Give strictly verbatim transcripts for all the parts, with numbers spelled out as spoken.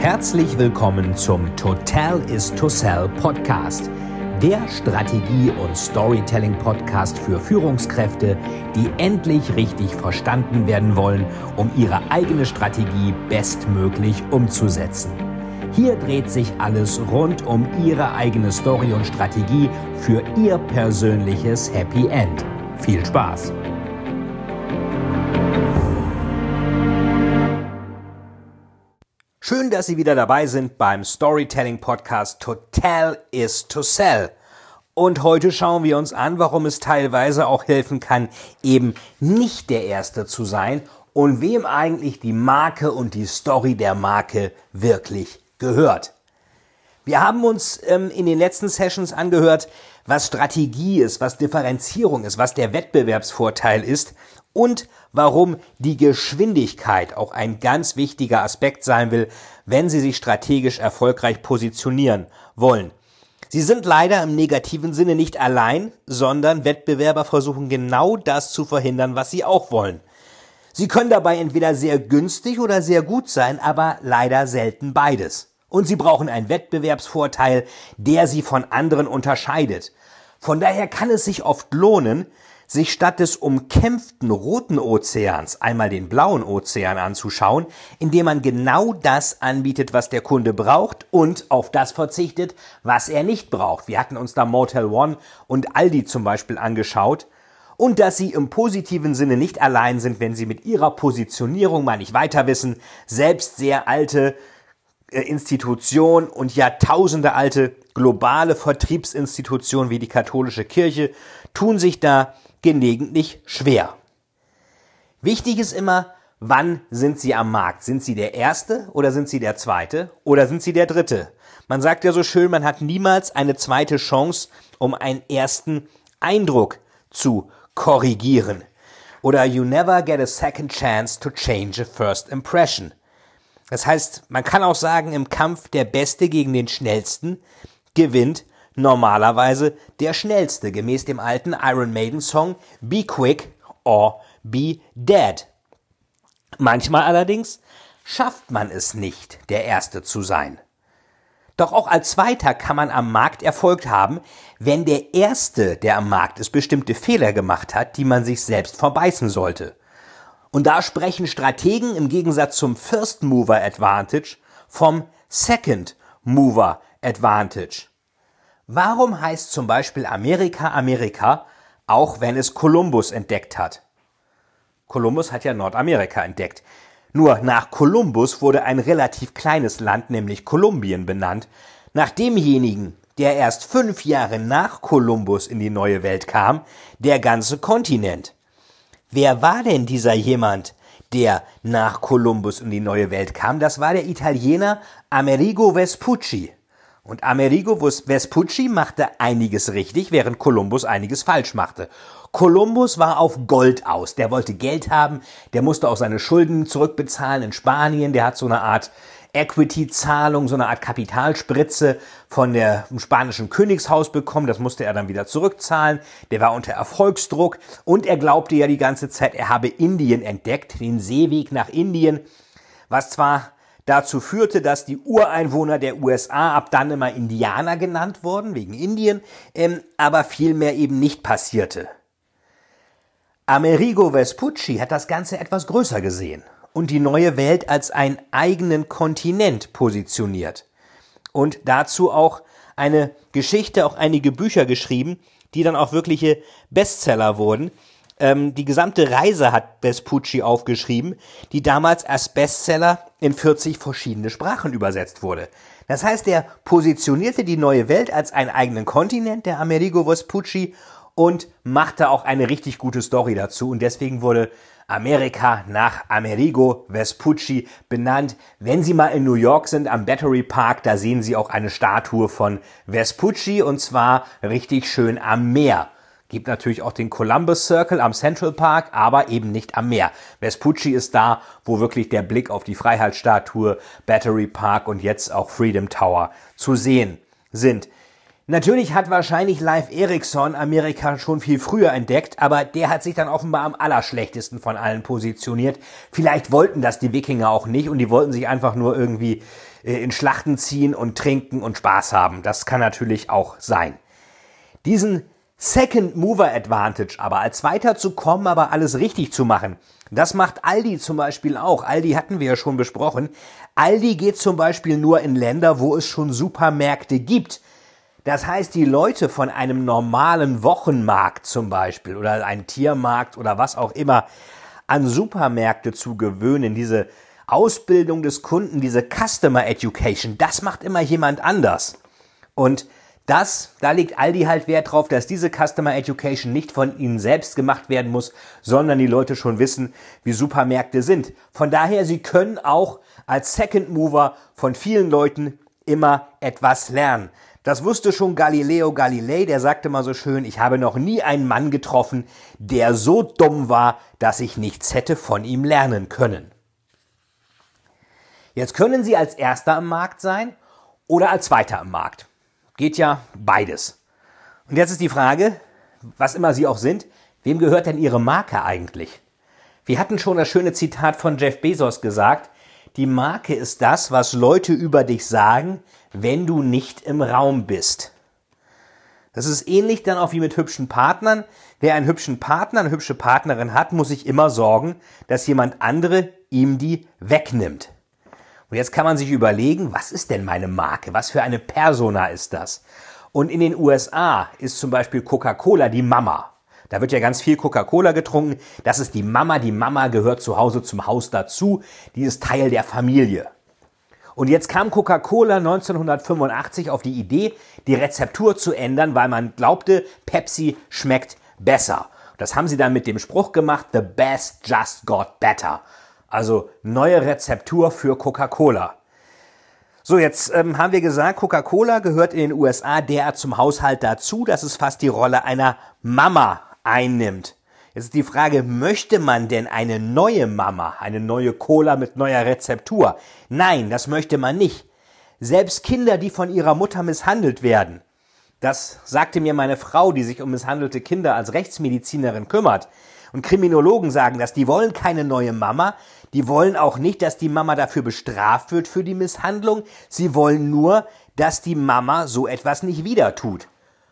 Herzlich willkommen zum Total is to Sell Podcast, der Strategie- und Storytelling-Podcast für Führungskräfte, die endlich richtig verstanden werden wollen, um ihre eigene Strategie bestmöglich umzusetzen. Hier dreht sich alles rund um Ihre eigene Story und Strategie für Ihr persönliches Happy End. Viel Spaß! Schön, dass Sie wieder dabei sind beim Storytelling-Podcast Total is to Sell. Und heute schauen wir uns an, warum es teilweise auch helfen kann, eben nicht der Erste zu sein und wem eigentlich die Marke und die Story der Marke wirklich gehört. Wir haben uns ähm, in den letzten Sessions angehört, was Strategie ist, was Differenzierung ist, was der Wettbewerbsvorteil ist und warum die Geschwindigkeit auch ein ganz wichtiger Aspekt sein will, wenn Sie sich strategisch erfolgreich positionieren wollen. Sie sind leider im negativen Sinne nicht allein, sondern Wettbewerber versuchen genau das zu verhindern, was sie auch wollen. Sie können dabei entweder sehr günstig oder sehr gut sein, aber leider selten beides. Und sie brauchen einen Wettbewerbsvorteil, der sie von anderen unterscheidet. Von daher kann es sich oft lohnen, sich statt des umkämpften roten Ozeans einmal den blauen Ozean anzuschauen, indem man genau das anbietet, was der Kunde braucht und auf das verzichtet, was er nicht braucht. Wir hatten uns da Motel One und Aldi zum Beispiel angeschaut. Und dass sie im positiven Sinne nicht allein sind, wenn sie mit ihrer Positionierung mal nicht weiter wissen, selbst sehr alte äh, Institutionen und Jahrtausende alte globale Vertriebsinstitutionen wie die katholische Kirche tun sich da gelegentlich schwer. Wichtig ist immer, wann sind Sie am Markt? Sind Sie der Erste oder sind Sie der Zweite oder sind Sie der Dritte? Man sagt ja so schön, man hat niemals eine zweite Chance, um einen ersten Eindruck zu korrigieren. Oder you never get a second chance to change a first impression. Das heißt, man kann auch sagen, im Kampf der Beste gegen den Schnellsten gewinnt normalerweise der Schnellste, gemäß dem alten Iron Maiden Song Be Quick or Be Dead. Manchmal allerdings schafft man es nicht, der Erste zu sein. Doch auch als Zweiter kann man am Markt Erfolg haben, wenn der Erste, der am Markt ist, bestimmte Fehler gemacht hat, die man sich selbst verbeißen sollte. Und da sprechen Strategen im Gegensatz zum First Mover Advantage vom Second Mover Advantage. Warum heißt zum Beispiel Amerika Amerika, auch wenn es Kolumbus entdeckt hat? Kolumbus hat ja Nordamerika entdeckt. Nur nach Kolumbus wurde ein relativ kleines Land, nämlich Kolumbien, benannt, nach demjenigen, der erst fünf Jahre nach Kolumbus in die neue Welt kam, der ganze Kontinent. Wer war denn dieser jemand, der nach Kolumbus in die neue Welt kam? Das war der Italiener Amerigo Vespucci. Und Amerigo Vespucci machte einiges richtig, während Kolumbus einiges falsch machte. Kolumbus war auf Gold aus. Der wollte Geld haben, der musste auch seine Schulden zurückbezahlen in Spanien. Der hat so eine Art Equity-Zahlung, so eine Art Kapitalspritze von der vom spanischen Königshaus bekommen. Das musste er dann wieder zurückzahlen. Der war unter Erfolgsdruck und er glaubte ja die ganze Zeit, er habe Indien entdeckt, den Seeweg nach Indien, was zwar dazu führte, dass die Ureinwohner der U S A ab dann immer Indianer genannt wurden, wegen Indien, ähm, aber vielmehr eben nicht passierte. Amerigo Vespucci hat das Ganze etwas größer gesehen und die neue Welt als einen eigenen Kontinent positioniert. Und dazu auch eine Geschichte, auch einige Bücher geschrieben, die dann auch wirkliche Bestseller wurden. Ähm, die gesamte Reise hat Vespucci aufgeschrieben, die damals als Bestseller in vierzig verschiedene Sprachen übersetzt wurde. Das heißt, er positionierte die neue Welt als einen eigenen Kontinent, der Amerigo Vespucci, und machte auch eine richtig gute Story dazu. Und deswegen wurde Amerika nach Amerigo Vespucci benannt. Wenn Sie mal in New York sind, am Battery Park, da sehen Sie auch eine Statue von Vespucci, und zwar richtig schön am Meer. Gibt natürlich auch den Columbus Circle am Central Park, aber eben nicht am Meer. Vespucci ist da, wo wirklich der Blick auf die Freiheitsstatue, Battery Park und jetzt auch Freedom Tower zu sehen sind. Natürlich hat wahrscheinlich Leif Erikson Amerika schon viel früher entdeckt, aber der hat sich dann offenbar am allerschlechtesten von allen positioniert. Vielleicht wollten das die Wikinger auch nicht und die wollten sich einfach nur irgendwie in Schlachten ziehen und trinken und Spaß haben. Das kann natürlich auch sein. Diesen Second Mover Advantage aber als weiterzukommen, aber alles richtig zu machen, das macht Aldi zum Beispiel auch. Aldi hatten wir ja schon besprochen. Aldi geht zum Beispiel nur in Länder, wo es schon Supermärkte gibt. Das heißt, die Leute von einem normalen Wochenmarkt zum Beispiel oder ein Tiermarkt oder was auch immer an Supermärkte zu gewöhnen, diese Ausbildung des Kunden, diese Customer Education, das macht immer jemand anders. Und das, da legt Aldi halt Wert drauf, dass diese Customer Education nicht von ihnen selbst gemacht werden muss, sondern die Leute schon wissen, wie Supermärkte sind. Von daher, sie können auch als Second Mover von vielen Leuten immer etwas lernen. Das wusste schon Galileo Galilei, der sagte mal so schön, ich habe noch nie einen Mann getroffen, der so dumm war, dass ich nichts hätte von ihm lernen können. Jetzt können Sie als Erster am Markt sein oder als Zweiter am Markt. Geht ja beides. Und jetzt ist die Frage, was immer Sie auch sind, wem gehört denn Ihre Marke eigentlich? Wir hatten schon das schöne Zitat von Jeff Bezos gesagt, die Marke ist das, was Leute über dich sagen, wenn du nicht im Raum bist. Das ist ähnlich dann auch wie mit hübschen Partnern. Wer einen hübschen Partner, eine hübsche Partnerin hat, muss sich immer sorgen, dass jemand andere ihm die wegnimmt. Und jetzt kann man sich überlegen, was ist denn meine Marke? Was für eine Persona ist das? Und in den U S A ist zum Beispiel Coca-Cola die Mama. Da wird ja ganz viel Coca-Cola getrunken. Das ist die Mama. Die Mama gehört zu Hause zum Haus dazu. Die ist Teil der Familie. Und jetzt kam Coca-Cola neunzehnhundertfünfundachtzig auf die Idee, die Rezeptur zu ändern, weil man glaubte, Pepsi schmeckt besser. Das haben sie dann mit dem Spruch gemacht, the best just got better. Also neue Rezeptur für Coca-Cola. So, jetzt ähm, haben wir gesagt, Coca-Cola gehört in den U S A derart zum Haushalt dazu, dass es fast die Rolle einer Mama einnimmt. Jetzt ist die Frage, möchte man denn eine neue Mama, eine neue Cola mit neuer Rezeptur? Nein, das möchte man nicht. Selbst Kinder, die von ihrer Mutter misshandelt werden, das sagte mir meine Frau, die sich um misshandelte Kinder als Rechtsmedizinerin kümmert. Und Kriminologen sagen das, die wollen keine neue Mama, die wollen auch nicht, dass die Mama dafür bestraft wird für die Misshandlung, sie wollen nur, dass die Mama so etwas nicht wieder tut.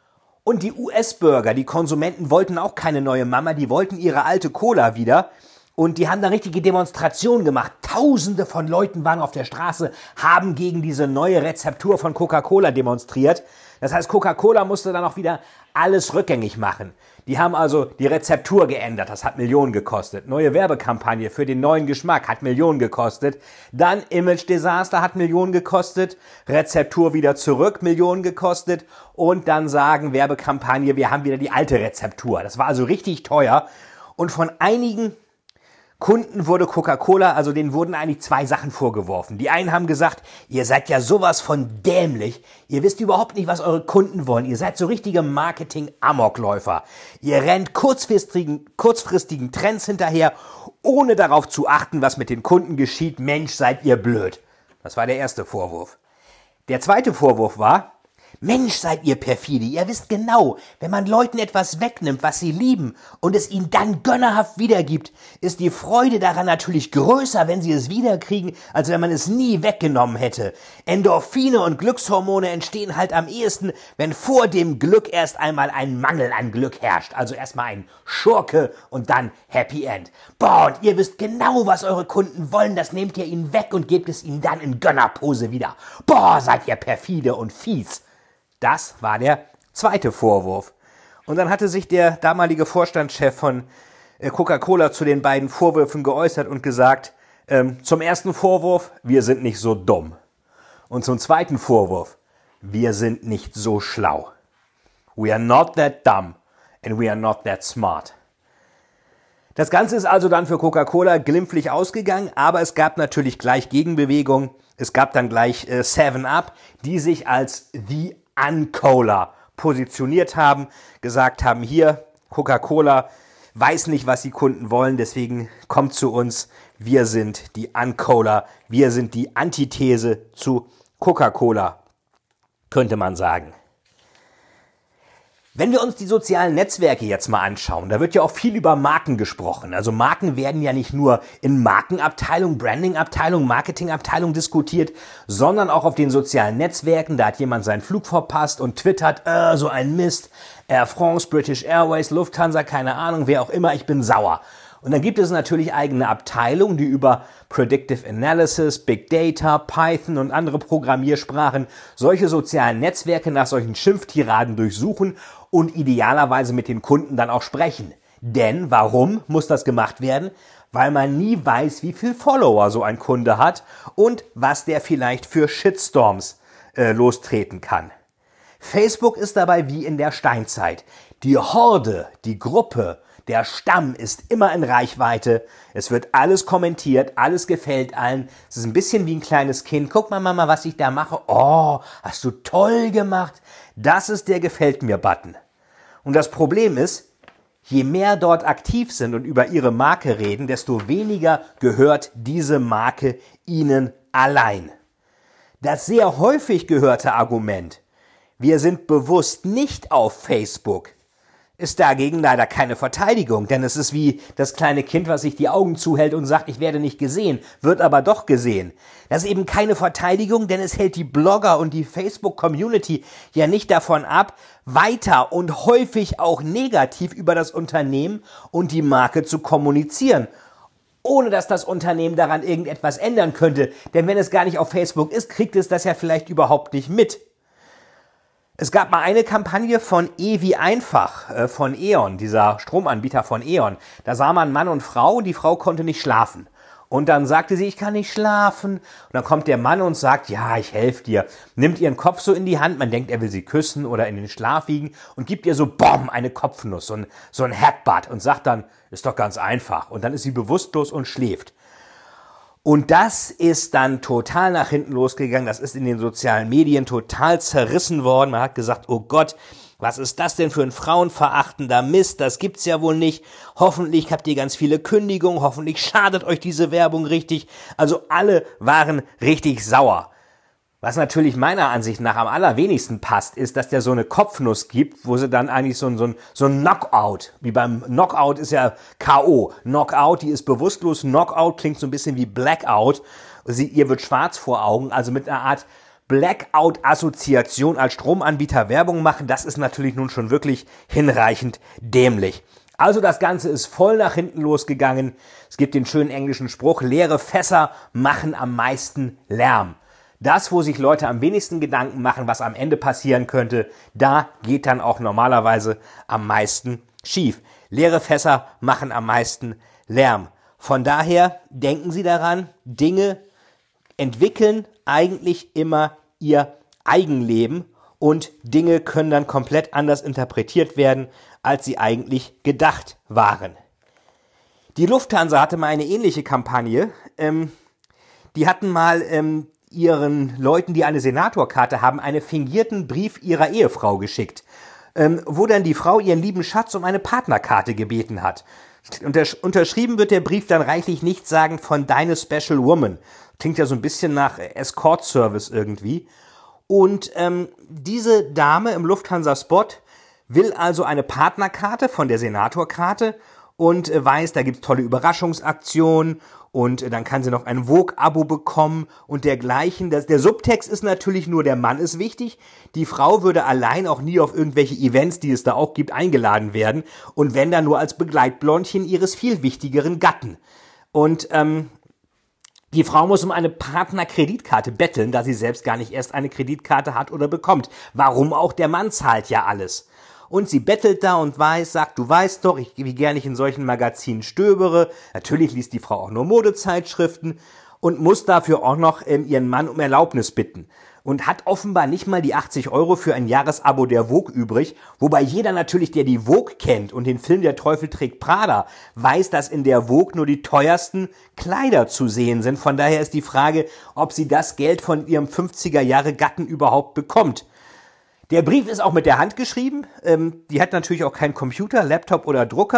Und die U S-Bürger, die Konsumenten wollten auch keine neue Mama, die wollten ihre alte Cola wieder und die haben da richtige Demonstrationen gemacht. Tausende von Leuten waren auf der Straße, haben gegen diese neue Rezeptur von Coca-Cola demonstriert. Das heißt, Coca-Cola musste dann auch wieder alles rückgängig machen. Die haben also die Rezeptur geändert, das hat Millionen gekostet. Neue Werbekampagne für den neuen Geschmack hat Millionen gekostet. Dann Image-Desaster hat Millionen gekostet. Rezeptur wieder zurück, Millionen gekostet. Und dann sagen Werbekampagne, wir haben wieder die alte Rezeptur. Das war also richtig teuer. Und von einigen Kunden wurde Coca-Cola, also denen wurden eigentlich zwei Sachen vorgeworfen. Die einen haben gesagt, ihr seid ja sowas von dämlich, ihr wisst überhaupt nicht, was eure Kunden wollen, ihr seid so richtige Marketing-Amokläufer. Ihr rennt kurzfristigen, kurzfristigen Trends hinterher, ohne darauf zu achten, was mit den Kunden geschieht. Mensch, seid ihr blöd. Das war der erste Vorwurf. Der zweite Vorwurf war, Mensch, seid ihr perfide, ihr wisst genau, wenn man Leuten etwas wegnimmt, was sie lieben und es ihnen dann gönnerhaft wiedergibt, ist die Freude daran natürlich größer, wenn sie es wiederkriegen, als wenn man es nie weggenommen hätte. Endorphine und Glückshormone entstehen halt am ehesten, wenn vor dem Glück erst einmal ein Mangel an Glück herrscht. Also erstmal ein Schurke und dann Happy End. Boah, und ihr wisst genau, was eure Kunden wollen, das nehmt ihr ihnen weg und gebt es ihnen dann in Gönnerpose wieder. Boah, seid ihr perfide und fies. Das war der zweite Vorwurf. Und dann hatte sich der damalige Vorstandschef von Coca-Cola zu den beiden Vorwürfen geäußert und gesagt, ähm, zum ersten Vorwurf, wir sind nicht so dumm. Und zum zweiten Vorwurf, wir sind nicht so schlau. We are not that dumb and we are not that smart. Das Ganze ist also dann für Coca-Cola glimpflich ausgegangen, aber es gab natürlich gleich Gegenbewegung. Es gab dann gleich äh, Seven Up, die sich als The Uncola positioniert haben, gesagt haben, hier, Coca-Cola weiß nicht, was die Kunden wollen, deswegen kommt zu uns, wir sind die Uncola, wir sind die Antithese zu Coca-Cola, könnte man sagen. Wenn wir uns die sozialen Netzwerke jetzt mal anschauen, da wird ja auch viel über Marken gesprochen. Also Marken werden ja nicht nur in Markenabteilung, Brandingabteilung, Marketingabteilung diskutiert, sondern auch auf den sozialen Netzwerken. Da hat jemand seinen Flug verpasst und twittert, äh, so ein Mist, Air France, British Airways, Lufthansa, keine Ahnung, wer auch immer, ich bin sauer. Und dann gibt es natürlich eigene Abteilungen, die über Predictive Analysis, Big Data, Python und andere Programmiersprachen solche sozialen Netzwerke nach solchen Schimpftiraden durchsuchen und idealerweise mit den Kunden dann auch sprechen. Denn warum muss das gemacht werden? Weil man nie weiß, wie viel Follower so ein Kunde hat und was der vielleicht für Shitstorms äh, lostreten kann. Facebook ist dabei wie in der Steinzeit. Die Horde, die Gruppe, der Stamm ist immer in Reichweite. Es wird alles kommentiert, alles gefällt allen. Es ist ein bisschen wie ein kleines Kind. Guck mal, Mama, was ich da mache. Oh, hast du toll gemacht. Das ist der Gefällt mir Button. Und das Problem ist, je mehr dort aktiv sind und über ihre Marke reden, desto weniger gehört diese Marke ihnen allein. Das sehr häufig gehörte Argument, wir sind bewusst nicht auf Facebook, ist dagegen leider keine Verteidigung, denn es ist wie das kleine Kind, was sich die Augen zuhält und sagt, ich werde nicht gesehen, wird aber doch gesehen. Das ist eben keine Verteidigung, denn es hält die Blogger und die Facebook-Community ja nicht davon ab, weiter und häufig auch negativ über das Unternehmen und die Marke zu kommunizieren, ohne dass das Unternehmen daran irgendetwas ändern könnte. Denn wenn es gar nicht auf Facebook ist, kriegt es das ja vielleicht überhaupt nicht mit. Es gab mal eine Kampagne von E wie einfach, äh, von E.ON, dieser Stromanbieter von E.ON. Da sah man Mann und Frau und die Frau konnte nicht schlafen. Und dann sagte sie, ich kann nicht schlafen. Und dann kommt der Mann und sagt, ja, ich helfe dir. Nimmt ihren Kopf so in die Hand, man denkt, er will sie küssen oder in den Schlaf wiegen und gibt ihr so, bomm, eine Kopfnuss, so ein, so ein Headbutt und sagt dann, ist doch ganz einfach. Und dann ist sie bewusstlos und schläft. Und das ist dann total nach hinten losgegangen. Das ist in den sozialen Medien total zerrissen worden. Man hat gesagt, oh Gott, was ist das denn für ein frauenverachtender Mist? Das gibt's ja wohl nicht. Hoffentlich habt ihr ganz viele Kündigungen. Hoffentlich schadet euch diese Werbung richtig. Also alle waren richtig sauer. Was natürlich meiner Ansicht nach am allerwenigsten passt, ist, dass der so eine Kopfnuss gibt, wo sie dann eigentlich so ein, so ein, so ein Knockout, wie beim Knockout ist ja K O. Knockout, die ist bewusstlos. Knockout klingt so ein bisschen wie Blackout. Sie, ihr wird schwarz vor Augen, also mit einer Art Blackout-Assoziation als Stromanbieter Werbung machen. Das ist natürlich nun schon wirklich hinreichend dämlich. Also das Ganze ist voll nach hinten losgegangen. Es gibt den schönen englischen Spruch, leere Fässer machen am meisten Lärm. Das, wo sich Leute am wenigsten Gedanken machen, was am Ende passieren könnte, da geht dann auch normalerweise am meisten schief. Leere Fässer machen am meisten Lärm. Von daher denken Sie daran, Dinge entwickeln eigentlich immer ihr Eigenleben und Dinge können dann komplett anders interpretiert werden, als sie eigentlich gedacht waren. Die Lufthansa hatte mal eine ähnliche Kampagne. Ähm, die hatten mal ähm, ihren Leuten, die eine Senatorkarte haben, einen fingierten Brief ihrer Ehefrau geschickt, ähm, wo dann die Frau ihren lieben Schatz um eine Partnerkarte gebeten hat. Untersch- unterschrieben wird der Brief dann reichlich nichtssagend von deine Special Woman. Klingt ja so ein bisschen nach Escort-Service irgendwie. Und ähm, diese Dame im Lufthansa-Spot will also eine Partnerkarte von der Senatorkarte und äh, weiß, da gibt's tolle Überraschungsaktionen und äh, dann kann sie noch ein Vogue-Abo bekommen und dergleichen. Das, der Subtext ist natürlich nur, der Mann ist wichtig. Die Frau würde allein auch nie auf irgendwelche Events, die es da auch gibt, eingeladen werden und wenn dann nur als Begleitblondchen ihres viel wichtigeren Gatten. Und ähm, die Frau muss um eine Partnerkreditkarte betteln, da sie selbst gar nicht erst eine Kreditkarte hat oder bekommt. Warum auch? Der Mann zahlt ja alles. Und sie bettelt da und weiß, sagt, du weißt doch, ich, wie gerne ich in solchen Magazinen stöbere. Natürlich liest die Frau auch nur Modezeitschriften und muss dafür auch noch ähm, ihren Mann um Erlaubnis bitten. Und hat offenbar nicht mal die achtzig Euro für ein Jahresabo der Vogue übrig, wobei jeder natürlich, der die Vogue kennt und den Film Der Teufel trägt Prada, weiß, dass in der Vogue nur die teuersten Kleider zu sehen sind. Von daher ist die Frage, ob sie das Geld von ihrem fünfziger Jahre Gatten überhaupt bekommt. Der Brief ist auch mit der Hand geschrieben. Ähm, die hat natürlich auch keinen Computer, Laptop oder Drucker.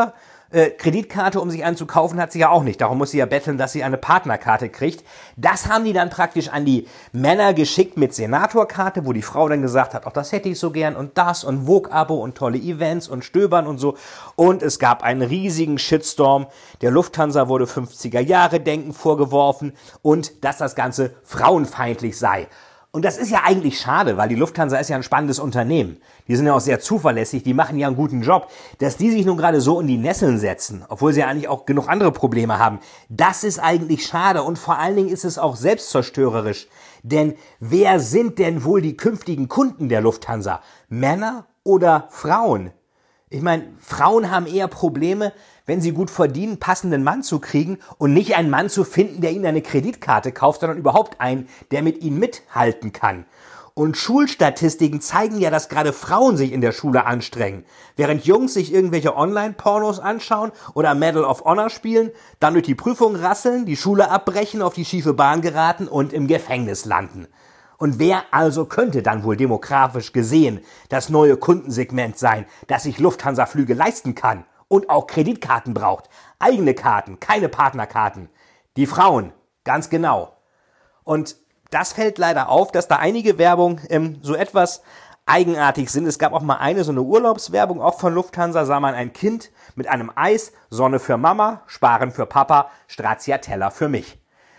Äh, Kreditkarte, um sich einen zu kaufen, hat sie ja auch nicht. Darum muss sie ja betteln, dass sie eine Partnerkarte kriegt. Das haben die dann praktisch an die Männer geschickt mit Senatorkarte, wo die Frau dann gesagt hat, ach, das hätte ich so gern und das und Vogue-Abo und tolle Events und Stöbern und so. Und es gab einen riesigen Shitstorm. Der Lufthansa wurde fünfziger-Jahre-Denken vorgeworfen und dass das Ganze frauenfeindlich sei. Und das ist ja eigentlich schade, weil die Lufthansa ist ja ein spannendes Unternehmen. Die sind ja auch sehr zuverlässig, die machen ja einen guten Job. Dass die sich nun gerade so in die Nesseln setzen, obwohl sie ja eigentlich auch genug andere Probleme haben, das ist eigentlich schade und vor allen Dingen ist es auch selbstzerstörerisch. Denn wer sind denn wohl die künftigen Kunden der Lufthansa? Männer oder Frauen? Ich meine, Frauen haben eher Probleme, wenn sie gut verdienen, passenden Mann zu kriegen und nicht einen Mann zu finden, der ihnen eine Kreditkarte kauft, sondern überhaupt einen, der mit ihnen mithalten kann. Und Schulstatistiken zeigen ja, dass gerade Frauen sich in der Schule anstrengen. Während Jungs sich irgendwelche Online-Pornos anschauen oder Medal of Honor spielen, dann durch die Prüfung rasseln, die Schule abbrechen, auf die schiefe Bahn geraten und im Gefängnis landen. Und wer also könnte dann wohl demografisch gesehen das neue Kundensegment sein, das sich Lufthansa-Flüge leisten kann und auch Kreditkarten braucht? Eigene Karten, keine Partnerkarten. Die Frauen, ganz genau. Und das fällt leider auf, dass da einige Werbung ähm, so etwas eigenartig sind. Es gab auch mal eine, so eine Urlaubswerbung, auch von Lufthansa, sah man ein Kind mit einem Eis, Sonne für Mama, Sparen für Papa, Stracciatella für mich.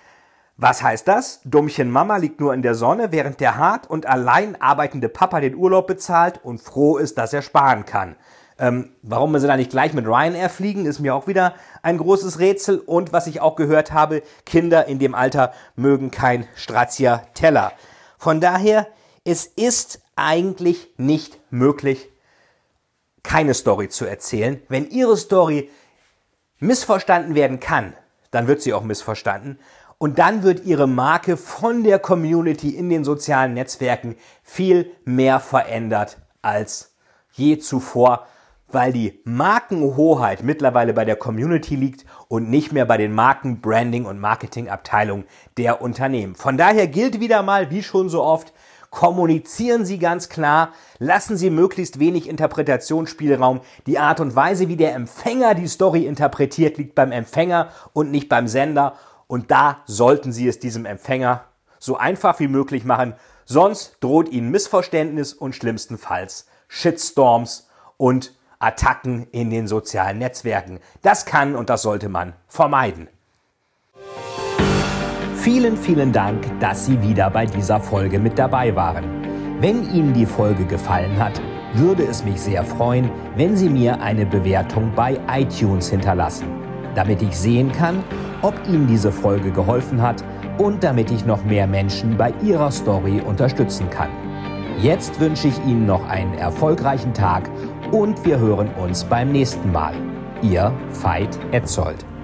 Was heißt das? Dummchen Mama liegt nur in der Sonne, während der hart und allein arbeitende Papa den Urlaub bezahlt und froh ist, dass er sparen kann. Ähm, warum wir sie da nicht gleich mit Ryanair fliegen, ist mir auch wieder ein großes Rätsel. Und was ich auch gehört habe, Kinder in dem Alter mögen kein Stracciatella. Von daher, es ist eigentlich nicht möglich, keine Story zu erzählen. Wenn Ihre Story missverstanden werden kann, dann wird sie auch missverstanden. Und dann wird Ihre Marke von der Community in den sozialen Netzwerken viel mehr verändert als je zuvor, weil die Markenhoheit mittlerweile bei der Community liegt und nicht mehr bei den Marken-, Branding- und Marketingabteilungen der Unternehmen. Von daher gilt wieder mal, wie schon so oft, kommunizieren Sie ganz klar, lassen Sie möglichst wenig Interpretationsspielraum. Die Art und Weise, wie der Empfänger die Story interpretiert, liegt beim Empfänger und nicht beim Sender. Und da sollten Sie es diesem Empfänger so einfach wie möglich machen, sonst droht Ihnen Missverständnis und schlimmstenfalls Shitstorms und Attacken in den sozialen Netzwerken. Das kann und das sollte man vermeiden. Vielen, vielen Dank, dass Sie wieder bei dieser Folge mit dabei waren. Wenn Ihnen die Folge gefallen hat, würde es mich sehr freuen, wenn Sie mir eine Bewertung bei iTunes hinterlassen, damit ich sehen kann, ob Ihnen diese Folge geholfen hat und damit ich noch mehr Menschen bei ihrer Story unterstützen kann. Jetzt wünsche ich Ihnen noch einen erfolgreichen Tag und wir hören uns beim nächsten Mal. Ihr Veit Etzold.